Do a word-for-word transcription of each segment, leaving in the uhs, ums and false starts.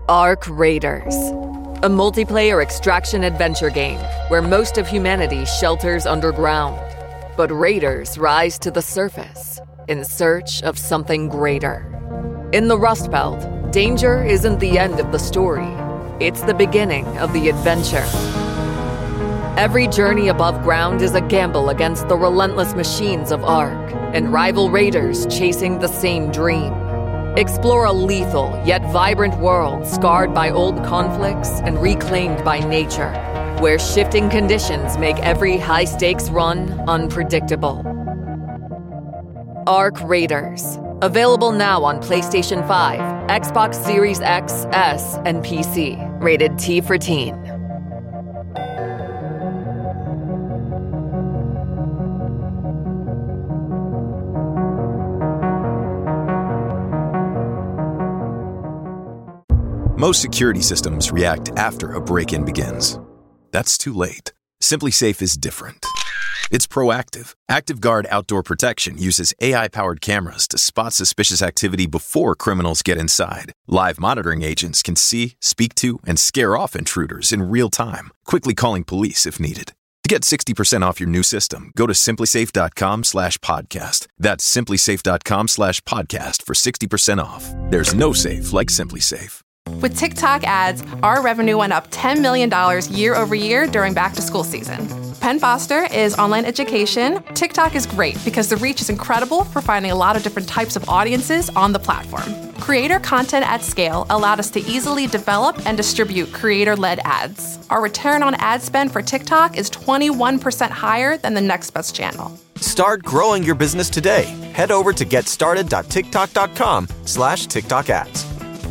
Arc Raiders, a multiplayer extraction adventure game where most of humanity shelters underground, but raiders rise to the surface in search of something greater. In the Rust Belt, danger isn't the end of the story. It's the beginning of the adventure. Every journey above ground is a gamble against the relentless machines of Arc and rival raiders chasing the same dream. Explore a lethal yet vibrant world scarred by old conflicts and reclaimed by nature, where shifting conditions make every high-stakes run unpredictable. Arc Raiders. Available now on PlayStation five, Xbox Series X, S, and P C. Rated T for Teen. Most security systems react after a break-in begins. That's too late. SimpliSafe is different. It's proactive. ActiveGuard Outdoor Protection uses A I-powered cameras to spot suspicious activity before criminals get inside. Live monitoring agents can see, speak to, and scare off intruders in real time, quickly calling police if needed. To get sixty percent off your new system, go to simplysafe.com slash podcast. That's simplysafe.com slash podcast for sixty percent off. There's no safe like SimpliSafe. With TikTok ads, our revenue went up ten million dollars year over year during back-to-school season. Penn Foster is online education. TikTok is great because the reach is incredible for finding a lot of different types of audiences on the platform. Creator content at scale allowed us to easily develop and distribute creator-led ads. Our return on ad spend for TikTok is twenty-one percent higher than the next best channel. Start growing your business today. Head over to getstarted.tiktok.com slash TikTok ads.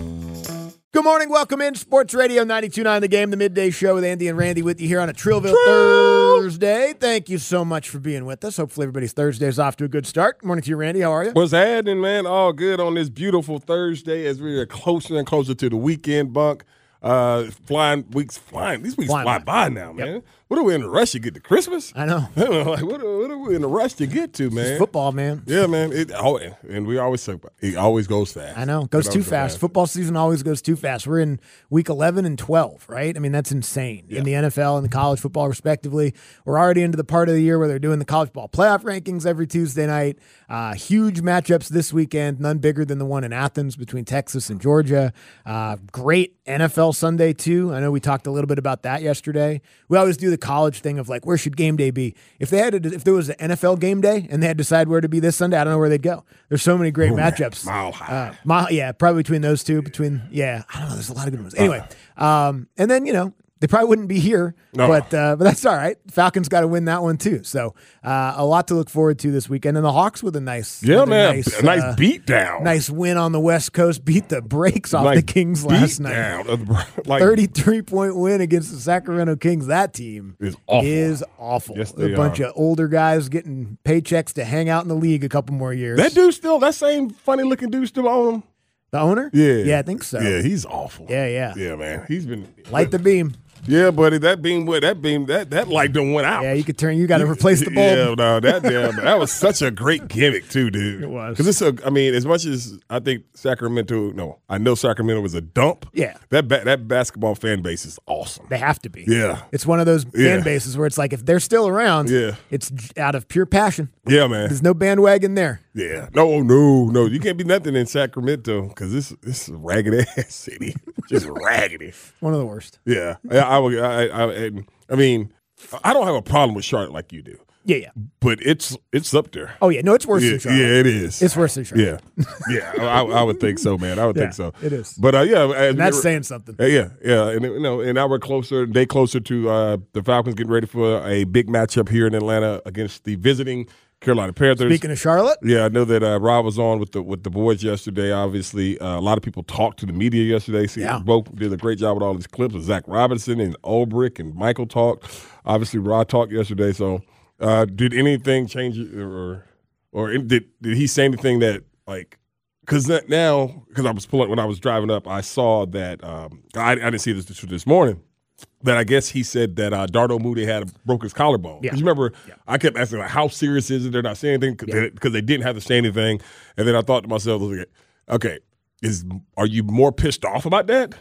Good morning. Welcome in. Sports Radio ninety-two point nine The Game, the midday show with Andy and Randy with you here on a Trillville Trill. Thursday. Thank you so much for being with us. Hopefully everybody's Thursday is off to a good start. Good morning to you, Randy. How are you? What's happening, man? All good on this beautiful Thursday as we are closer and closer to the weekend, Bunk. Uh, flying weeks, flying. These weeks Flying fly by. by now, man. Yep. What are we in a rush to get to Christmas? I know. like, what, are, what are we in a rush to get to, man? It's football, man. Yeah, man. It, oh, and we always say it always goes fast. I know. It goes It too always goes fast. fast. Football season always goes too fast. We're in week eleven and twelve, right? I mean, that's insane. Yeah. In the N F L and the college football, respectively. We're already into the part of the year where they're doing the college football playoff rankings every Tuesday night. Uh, huge matchups this weekend, none bigger than the one in Athens between Texas and Georgia. Uh, great N F L Sunday, too. I know we talked a little bit about that yesterday. We always do the college thing of like, where should game day be? If they had, to, if there was an N F L game day and they had to decide where to be this Sunday, I don't know where they'd go. There's so many great Ooh, matchups. Mile high. Uh, mile, yeah, probably between those two. Between yeah, I don't know. There's a lot of good ones. Anyway, um, and then you know. They probably wouldn't be here, No. but uh, but that's all right. Falcons got to win that one too. So uh, a lot to look forward to this weekend. And the Hawks with a nice, Yeah, with a man. nice, a nice uh, beat down. nice win on the West Coast. Beat the brakes off Nice the Kings last beat night. down of the- like, thirty-three point win against the Sacramento Kings. That team Is awful. Is awful. Yes, a they bunch are. of older guys getting paychecks to hang out in the league a couple more years. that dude still, that same funny looking dude still on him? the owner? Yeah. yeah, I think so. Yeah, he's awful. Yeah, yeah. Yeah, man. He's been. Light the beam. Yeah, buddy, that beam, that beam, that that light done went out. Yeah, you could turn. You got to replace the bulb. Yeah, no, that yeah, that was such a great gimmick too, dude. It was. Because it's a. I mean, as much as I think Sacramento, no, I know Sacramento was a dump. Yeah. that ba- that basketball fan base is awesome. They have to be. Yeah. It's one of those Yeah. fan bases where it's like if they're still around, Yeah. it's j- out of pure passion. Yeah, man. There's no bandwagon there. Yeah, no, no, no. You can't be nothing in Sacramento because this this is a ragged ass city, just raggedy. One of the worst. Yeah, I, I would. I, I, I, I mean, I don't have a problem with Charlotte like you do, Yeah, yeah. but it's it's up there. Oh, yeah. No, it's worse yeah, than Charlotte. yeah, it is. It's worse than Charlotte. Yeah, yeah. I, I would think so, man. I would Yeah, think so. it is. But uh, yeah, And that's saying something. Uh, yeah, yeah, and you know, and now we're closer, day closer to uh, the Falcons getting ready for a big matchup here in Atlanta against the visiting Carolina Panthers. Speaking of Charlotte, Yeah, I know that uh, Rob was on with the with the boys yesterday. Obviously, uh, a lot of people talked to the media yesterday. See, Yeah. both did a great job with all these clips. With Zach Robinson and Ulbrich and Michael talked. Obviously, Rod talked yesterday. So, uh, did anything change, or or did did he say anything that like? Because now, because I was pulling when I was driving up, I saw that um, I, I didn't see this this morning. That I guess he said that uh, Dardo Moody had broke his collarbone. Yeah. 'Cause you remember, Yeah. I kept asking, like, how serious is it? They're not saying anything because Yeah. they, they didn't have to say anything. And then I thought to myself, okay, is are you more pissed off about that?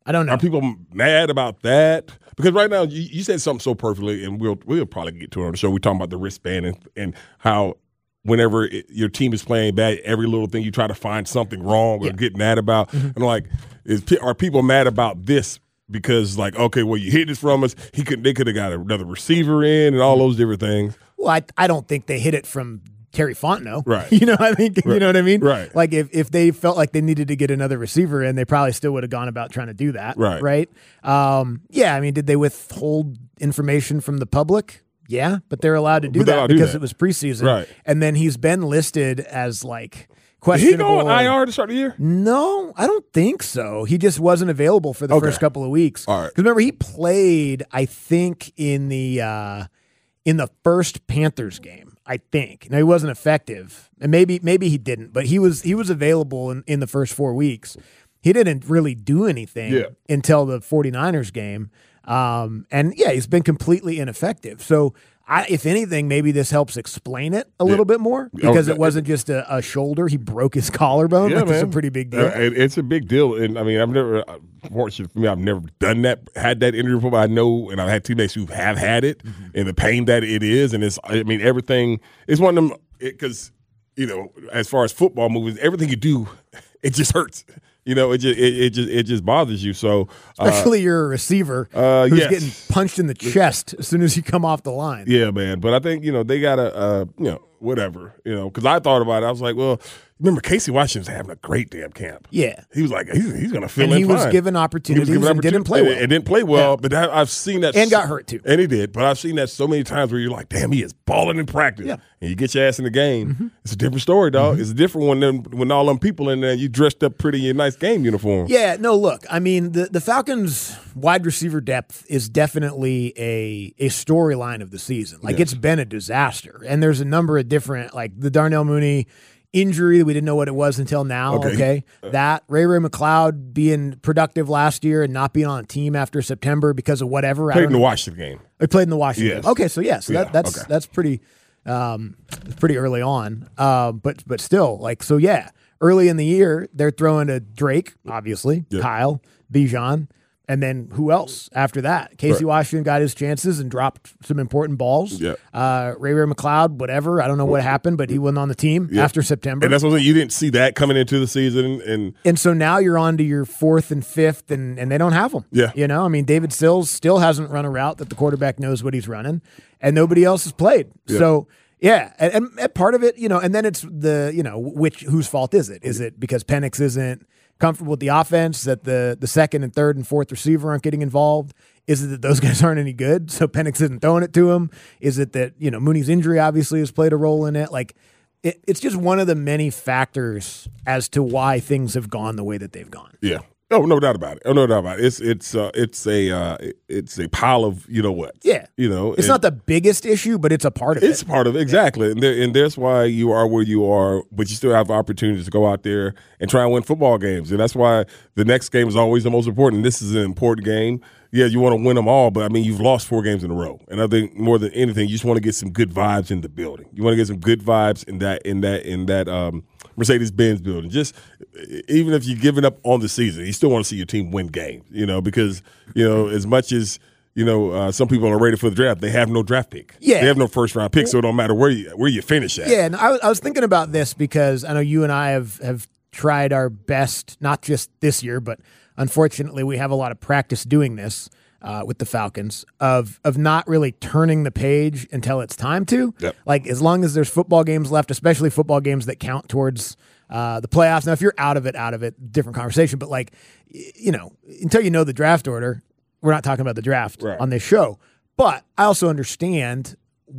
I don't know. Are people mad about that? Because right now, you, you said something so perfectly, and we'll we'll probably get to it on the show. We're talking about the wristband and, and how whenever it, your team is playing bad, every little thing you try to find something wrong or yeah. get mad about. Mm-hmm. And like, is are people mad about this? Because like, okay, well, you hid this from us. He could they could have got another receiver in and all those different things. Well, I I don't think they hit it from Terry Fontenot. Right. You know, I think right. you know what I mean? Right. Like if, if they felt like they needed to get another receiver in, they probably still would have gone about trying to do that. Right. Right. Um, yeah. I mean, did they withhold information from the public? Yeah, but they're allowed to do But they're that allowed to do because that. it was preseason. Right. And then he's been listed as like Did questionable. he go on I R to start the year? No, I don't think so. He just wasn't available for the Okay. first couple of weeks. All right. Because remember, he played, I think, in the uh, in the first Panthers game. I think. Now he wasn't effective, and maybe maybe he didn't, but he was he was available in, in the first four weeks. He didn't really do anything Yeah. until the 49ers game. Um, and yeah, he's been completely ineffective. So I, if anything, maybe this helps explain it a little bit more because Oh, it wasn't just a, a shoulder. He broke his collarbone. Yeah, Like, it's a man. pretty big deal. Uh, it- it's a big deal, and I mean, I've never, uh, fortunately for me, I've never done that, had that injury before. But I know, and I've had teammates who have had it, Mm-hmm. and the pain that it is, and it's, I mean, everything. It's one of them because you know, as far as football movies, everything you do, it just hurts. You know, it just it, it just it just bothers you. So, uh, Especially you're a receiver uh, who's yes. getting punched in the chest as soon as you come off the line. yeah, man. But I think you know they gotta, uh, you know, whatever. You know, because I thought about it. I was like, well, remember Casey Washington's having a great damn camp. Yeah. He was like, he's, he's going to fill And in he was fine. given opportunities and didn't play well. And didn't play well, Yeah. but I, I've seen that. And got hurt, too. And he did, but I've seen that so many times where you're like, damn, he is balling in practice. Yeah. And you get your ass in the game. Mm-hmm. It's a different story, dog. Mm-hmm. It's a different one than when all them people in there, you dressed up pretty in nice game uniform. Yeah, no, look, I mean, the, the Falcons' wide receiver depth is definitely a a storyline of the season. Like, Yes. it's been a disaster. And there's a number of different, like the Darnell Mooney injury, we didn't know what it was until now, Okay. okay? That, Ray Ray McLeod being productive last year and not being on a team after September because of whatever. I Played don't in the know. Washington game. They played in the Washington Yes. game. Okay, so yeah, so Yeah, that, that's okay. that's pretty um, pretty early on. Um, but but still, like, so yeah, early in the year, they're throwing to Drake, obviously, Yeah. Kyle, Bijan, and then who else after that? Casey Right. Washington got his chances and dropped some important balls. Yeah. Uh, Ray Ray McLeod, whatever. I don't know what happened, but he wasn't on the team Yeah. after September. And that's what I'm saying. You didn't see that coming into the season. And And so now you're on to your fourth and fifth, and, and they don't have them. Yeah. You know, I mean, David Sills still hasn't run a route that the quarterback knows what he's running, and nobody else has played. Yeah. So, yeah, and, and- and part of it, you know, and then it's the, you know, which, whose fault is it? Is it because Penix isn't comfortable with the offense, that the, the second and third and fourth receiver aren't getting involved? Is it that those guys aren't any good, so Penix isn't throwing it to him? Is it that, you know, Mooney's injury obviously has played a role in it? Like, it, it's just one of the many factors as to why things have gone the way that they've gone. yeah. Oh, no doubt about it. Oh, no doubt about it. It's it's uh, it's a uh, it's a pile of you know what. Yeah. You know, It's and- not the biggest issue, but it's a part of It's it. part of it, exactly, and there, and that's why you are where you are. But you still have opportunities to go out there and try and win football games, and that's why the next game is always the most important. This is an important game. Yeah, you want to win them all, but I mean, you've lost four games in a row, and I think more than anything, you just want to get some good vibes in the building. You want to get some good vibes in that in that in that um, Mercedes-Benz building. Just even if you're giving up on the season, you still want to see your team win games. You know, because you know as much as. You know, uh, some people are ready for the draft. They have no draft pick. Yeah. They have no first round pick, so it don't matter where you where you finish at. Yeah, and I, was- I was thinking about this because I know you and I have, have tried our best, not just this year, but unfortunately we have a lot of practice doing this uh, with the Falcons, of of not really turning the page until it's time to. Yep. Like, as long as there's football games left, especially football games that count towards uh, the playoffs. Now, if you're out of it, out of it, different conversation. But, like, y- you know, until you know the draft order, we're not talking about the draft Right. on this show. But I also understand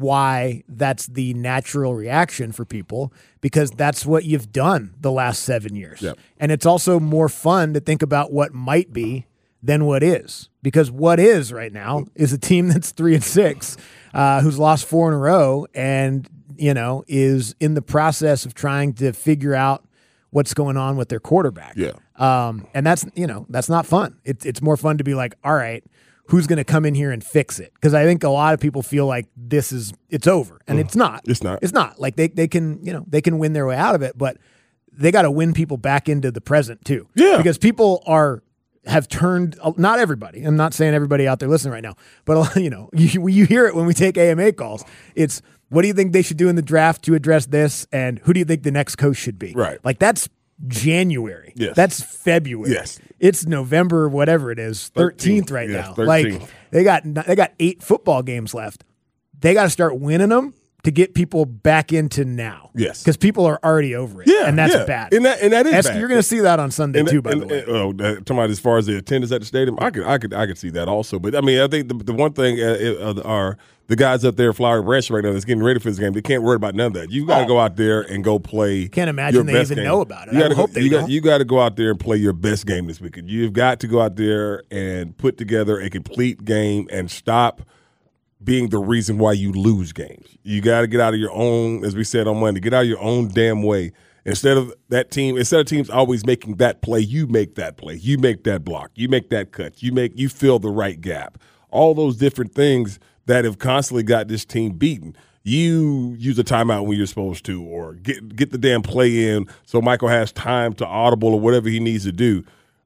why that's the natural reaction for people, because that's what you've done the last seven years. Yep. And it's also more fun to think about what might be than what is, because what is right now is a team that's three and six, uh, who's lost four in a row, and, you know, is in the process of trying to figure out what's going on with their quarterback. Yeah. Um, and that's, you know, that's not fun. It's it's more fun to be like, all right, who's going to come in here and fix it? Because I think a lot of people feel like this is, it's over, and it's not. It's not. It's not. Like, they, they can, you know, they can win their way out of it, but they got to win people back into the present too. Yeah. Because people are have turned, not everybody, I'm not saying everybody out there listening right now, but you know, you, you hear it when we take A M A calls. It's, what do you think they should do in the draft to address this? And who do you think the next coach should be? Right. Like that's January. Yes. That's February. Yes. It's November, whatever it is, thirteenth right yes, now. thirteenth. Like they got, they got eight football games left. They got to start winning them to get people back into now. Yes. Because people are already over it. Yeah, and that's yeah. bad. And that, and that is That's, bad. You're going to see that on Sunday, and, too, by and, the way. And, oh, uh, talking about as far as the attendance at the stadium, I could, I could, I could see that also. But I mean, I think the, the one thing uh, uh, are the guys up there, Flowery Branch, right now, that's getting ready for this game. They can't worry about none of that. You got to oh. go out there and go play. Can't imagine your they best even game. know about it. You I gotta hope go, they you don't. got, you got to go out there and play your best game this weekend. You've got to go out there and put together a complete game and stop being the reason why you lose games. You got to get out of your own, as we said on Monday, get out of your own damn way. Instead of that team, instead of teams always making that play, you make that play. You make that block. You make that cut. You make you fill the right gap. All those different things that have constantly got this team beaten. You use a timeout when you're supposed to, or get get the damn play in so Michael has time to audible or whatever he needs to do.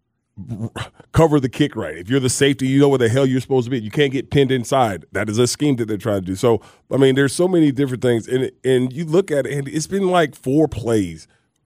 Cover the kick right. If you're the safety, you know where the hell you're supposed to be. You can't get pinned inside. That is a scheme that they're trying to do. So, I mean, there's so many different things. And and you look at it, and it's been like four plays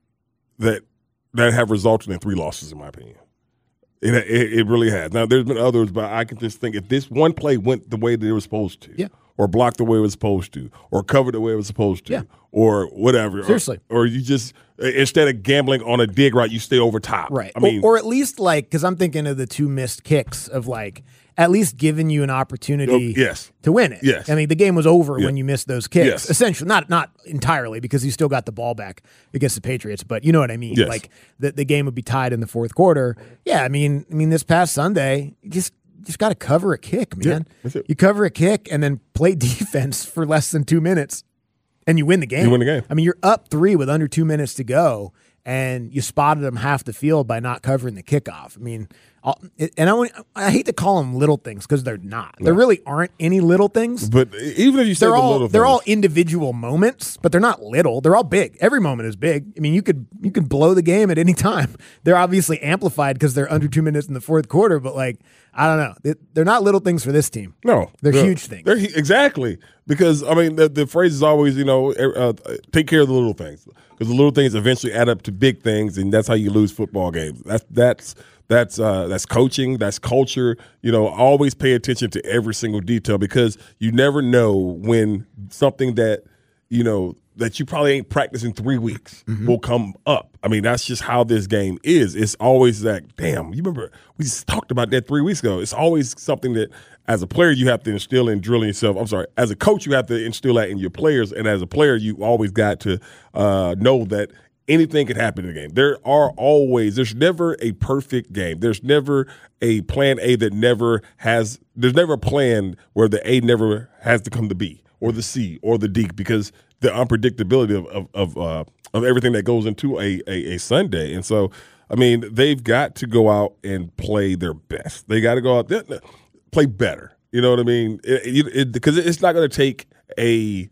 that that have resulted in three losses, in my opinion. It, it, it really has. Now, there's been others, but I can just think if this one play went the way that it was supposed to, yeah. or blocked the way it was supposed to, or covered the way it was supposed to, yeah. or whatever. Seriously. Or, or you just, instead of gambling on a dig right, you stay over top. Right. I mean, or, or at least like, because I'm thinking of the two missed kicks of like, at least giving you an opportunity oh, yes. to win it. Yes. I mean, the game was over yeah. when you missed those kicks. Yes. Essentially, not not entirely, because you still got the ball back against the Patriots, but you know what I mean? Yes. Like the, the game would be tied in the fourth quarter. Yeah, I mean, I mean, this past Sunday, you just just got to cover a kick, man. Yeah, you cover a kick and then play defense for less than two minutes, and you win the game. You win the game. I mean, you're up three with under two minutes to go, and you spotted them half the field by not covering the kickoff. I mean, I'll, and I, I hate to call them little things because they're not. No. There really aren't any little things. But even if you say they're the all little they're things. all individual moments, but they're not little. They're all big. Every moment is big. I mean, you could you could blow the game at any time. They're obviously amplified because they're under two minutes in the fourth quarter. But like, I don't know, they're not little things for this team. No, they're, they're huge things. They're, exactly, because I mean the, the phrase is always, you know, uh, take care of the little things, because the little things eventually add up to big things, and that's how you lose football games. That's that's that's uh, that's coaching, that's culture. You know, always pay attention to every single detail, because you never know when something that you know that you probably ain't practiced in three weeks mm-hmm. will come up. I mean, that's just how this game is. It's always like, damn, you remember we just talked about that three weeks ago. It's always something that as a player you have to instill in drilling yourself. I'm sorry, as a coach you have to instill that in your players, and as a player you always got to uh, know that anything could happen in the game. There are always, there's never a perfect game. There's never a plan A that never has, there's never a plan where the A never has to come to B or the C or the D, because the unpredictability of of of, uh, of everything that goes into a, a a Sunday. And so, I mean, they've got to go out and play their best. They got to go out there, play better. You know what I mean? Because it, it, it's not going to take a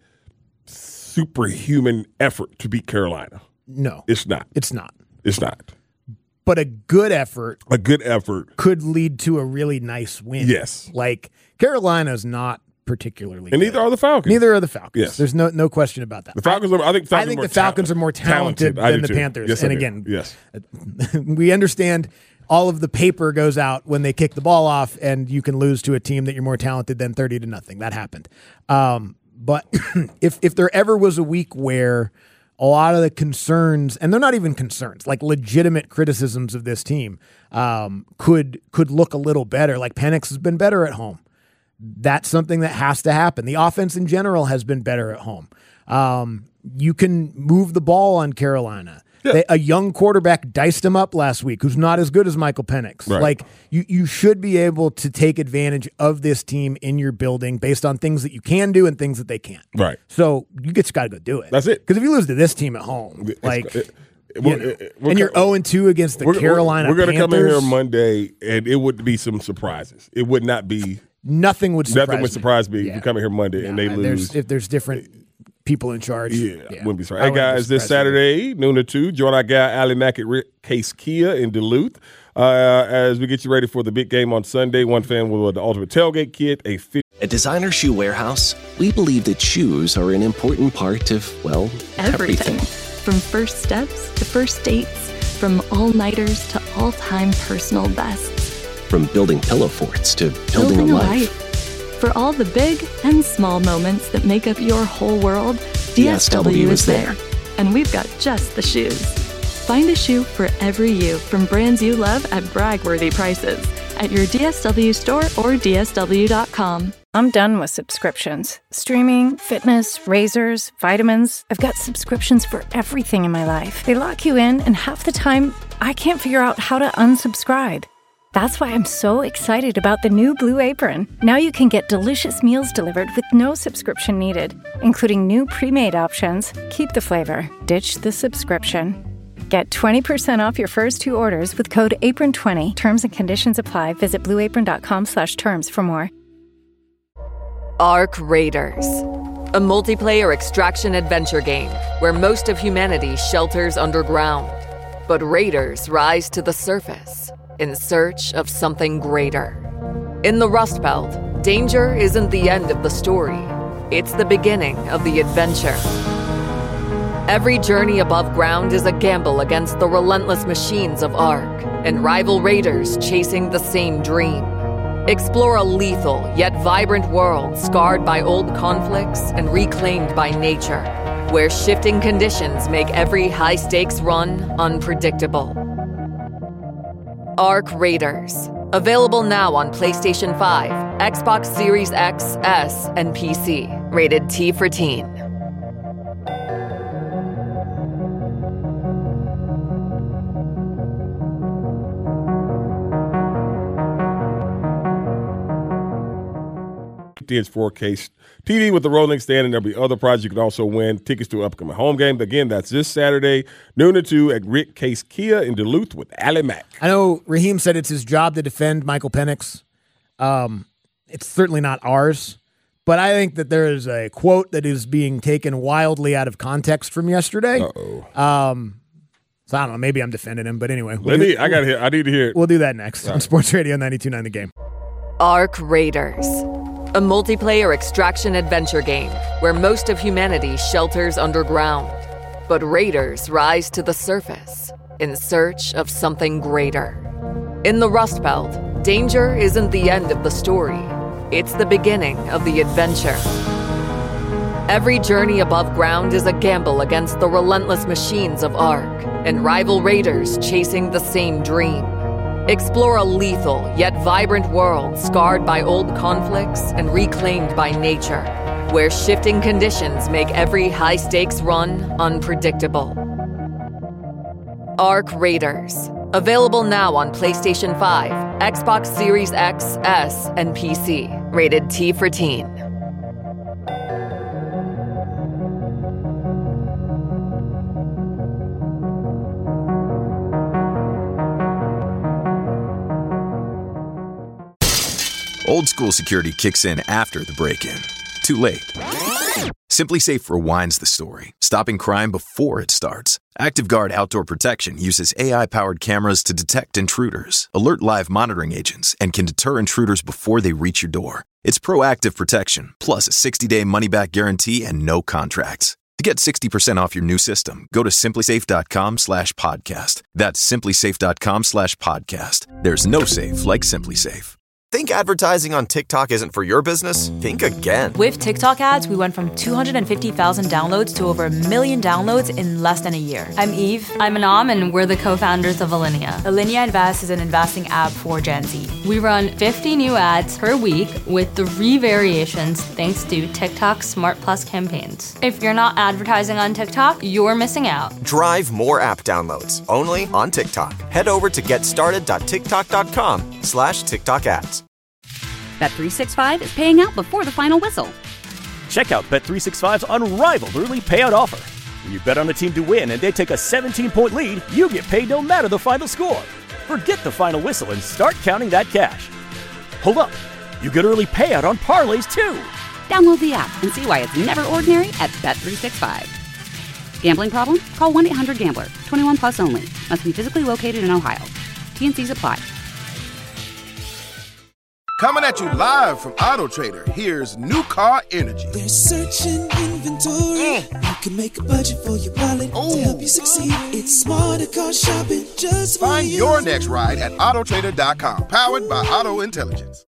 superhuman effort to beat Carolina. No. It's not. It's not. It's not. But a good effort. A good effort. Could lead to a really nice win. Yes. Like, Carolina's not particularly and good. neither are the Falcons. Neither are the Falcons. Yes. There's no no question about that. The Falcons are, I think, Falcons I think are more the Falcons ta- are more talented, talented. than the too. Panthers. Yes, and I again, yes. we understand all of the paper goes out when they kick the ball off, and you can lose to a team that you're more talented than thirty to nothing. That happened. Um, but if if there ever was a week where a lot of the concerns, and they're not even concerns, like legitimate criticisms of this team, um, could could look a little better. Like Penix has been better at home. That's something that has to happen. The offense in general has been better at home. Um, you can move the ball on Carolina. Yeah. They, a young quarterback diced him up last week, who's not as good as Michael Penix. Right. Like you, you should be able to take advantage of this team in your building based on things that you can do and things that they can't. Right. So you just got to go do it. That's it. Because if you lose to this team at home, it's, like, it, it, you know, it, it, and you're oh and two against the we're, Carolina We're, we're going to come in here Panthers, Monday, and it would be some surprises. It would not be. Nothing would surprise Nothing would me. surprise me Yeah. if you come in here Monday Yeah, and they uh, lose. There's, if there's different people in charge. Yeah, yeah. wouldn't be surprised. I Hey, wouldn't be guys, this surprised either. Saturday, noon to two, join our guy, Allie Mack at Rick Case Kia in Duluth. Uh, as we get you ready for the big game on Sunday, one fan will the Ultimate Tailgate Kit, a fit. At Designer Shoe Warehouse, we believe that shoes are an important part of, well, everything. everything. From first steps to first dates, from all-nighters to all-time personal bests. From building pillow forts to building, building a a life. life. For all the big and small moments that make up your whole world, D S W is there. And we've got just the shoes. Find a shoe for every you from brands you love at brag-worthy prices at your D S W store or D S W dot com. I'm done with subscriptions. Streaming, fitness, razors, vitamins. I've got subscriptions for everything in my life. They lock you in, and half the time, I can't figure out how to unsubscribe. That's why I'm so excited about the new Blue Apron. Now you can get delicious meals delivered with no subscription needed, including new pre-made options. Keep the flavor, ditch the subscription. Get twenty percent off your first two orders with code apron twenty. Terms and conditions apply. Visit blue apron dot com slash terms for more. Arc Raiders, a multiplayer extraction adventure game where most of humanity shelters underground, but raiders rise to the surface in search of something greater. In the Rust Belt, danger isn't the end of the story. It's the beginning of the adventure. Every journey above ground is a gamble against the relentless machines of Ark and rival raiders chasing the same dream. Explore a lethal yet vibrant world scarred by old conflicts and reclaimed by nature, where shifting conditions make every high-stakes run unpredictable. Arc Raiders. Available now on PlayStation five, Xbox Series X, S, and P C. Rated T for Teen. It's four K T V with the rolling stand, and there'll be other prizes. You can also win tickets to an upcoming home game. Again, that's this Saturday, noon to two at Rick Case Kia in Duluth with Ally Mack. I know Raheem said it's his job to defend Michael Penix. Um, it's certainly not ours, but I think that there is a quote that is being taken wildly out of context from yesterday. Uh-oh. Um, so I don't know. Maybe I'm defending him, but anyway. We'll Let do, me, I got hear. I need to hear it. We'll do that next All on right. Sports Radio ninety-two point nine The Game. Arc Raiders, a multiplayer extraction adventure game where most of humanity shelters underground, but raiders rise to the surface in search of something greater. In the Rust Belt, danger isn't the end of the story. It's the beginning of the adventure. Every journey above ground is a gamble against the relentless machines of Ark and rival raiders chasing the same dream. Explore a lethal yet vibrant world scarred by old conflicts and reclaimed by nature, where shifting conditions make every high-stakes run unpredictable. Arc Raiders. Available now on PlayStation five, Xbox Series X, S, and P C. Rated T for Teen. Old school security kicks in after the break-in. Too late. SimpliSafe rewinds the story, stopping crime before it starts. ActiveGuard Outdoor Protection uses A I-powered cameras to detect intruders, alert live monitoring agents, and can deter intruders before they reach your door. It's proactive protection, plus a sixty-day money-back guarantee and no contracts. To get sixty percent off your new system, go to simplysafe.com slash podcast. That's simplysafe.com slash podcast. There's no safe like SimpliSafe. Think advertising on TikTok isn't for your business? Think again. With TikTok ads, we went from two hundred fifty thousand downloads to over a million downloads in less than a year. I'm Eve. I'm Anam, and we're the co-founders of Alinea. Alinea Invest is an investing app for Gen Z. We run fifty new ads per week with three variations thanks to TikTok's Smart Plus campaigns. If you're not advertising on TikTok, you're missing out. Drive more app downloads, only on TikTok. Head over to getstarted.tiktok.com slash TikTok ads. Bet three sixty-five is paying out before the final whistle. Check out Bet three sixty-five's unrivaled early payout offer. When you bet on the team to win and they take a seventeen-point lead, you get paid no matter the final score. Forget the final whistle and start counting that cash. Hold up. You get early payout on parlays, too. Download the app and see why it's never ordinary at Bet three sixty-five. Gambling problem? Call one eight hundred gambler. twenty-one plus only. Must be physically located in Ohio. T N Cs apply. Coming at you live from Auto Trader, here's New Car Energy. They're searching inventory. Mm. You can make a budget for your wallet Ooh. to help you succeed. It's smarter car shopping just for Find you. your next ride at auto trader dot com. Powered by Auto Intelligence.